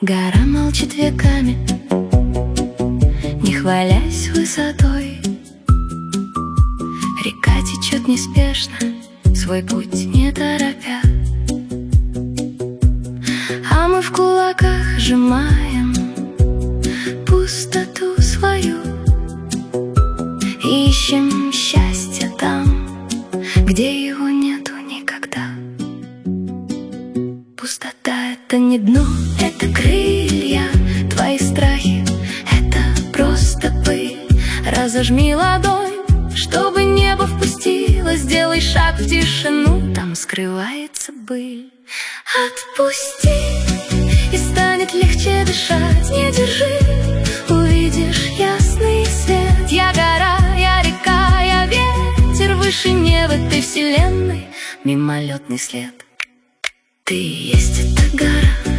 Гора молчит веками, не хвалясь высотой. Река течет неспешно, свой путь не торопя. А мы в кулаках сжимаем пустоту свою, ищем счастье там, где его нету никогда. Пустота — это не дно, это крылья. Твои страхи — это просто пыль. Разожми ладонь, чтобы небо впустило. Сделай шаг в тишину, там скрывается быль. Отпусти, и станет легче дышать. Не держи, увидишь ясный свет. Я гора, я река, я ветер. Выше неба этой вселенной мимолетный след. Ты есть эта гора.